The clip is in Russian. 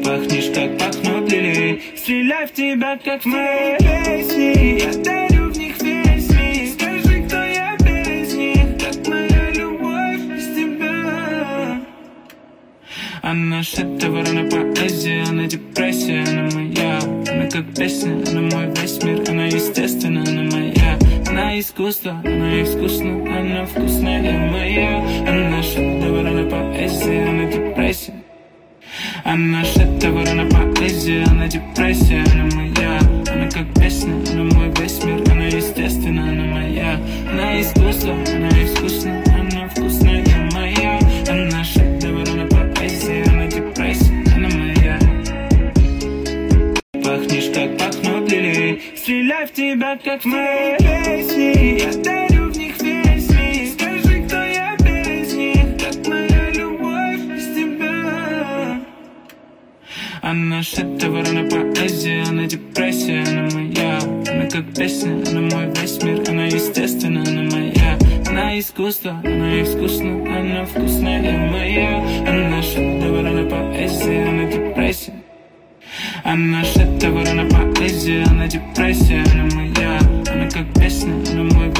Пахнешь, как пахнут лилии. Стреляй в тебя, как в моей песне. Я дарю в них весь мир. Скажи, кто я без них, как моя любовь без тебя. Она шита ворона поэзия, она депрессия, она моя. Она как песня, она мой весь мир. Она естественно, она моя. Она искусство, она искусна, она вкусная моя. Она шита ворона поэзия, она депрессия. Она шита ворона поэзия, она депрессия, она моя. Она как песня, она мой весь мир. Она естественно, она моя. Она искусство, она искусна, она вкусная моя. Она шита ворона поэзия, она депрессия, она моя. Пахнешь, как пахнут лилии. Стреляй в тебя, как в моей песне. Я дарю в них весь мир. Скажи, кто я без них, как моя любовь без тебя. Она шита ворона поэзия, она депрессия, она моя. Она как песня, она мой весь мир. Она естественно, она моя. Она искусство, она искусна, она вкусная моя. Она шита ворона поэзия, она депрессия. Она шита ворона поэзия, она депрессия, она моя. Она как песня, она мой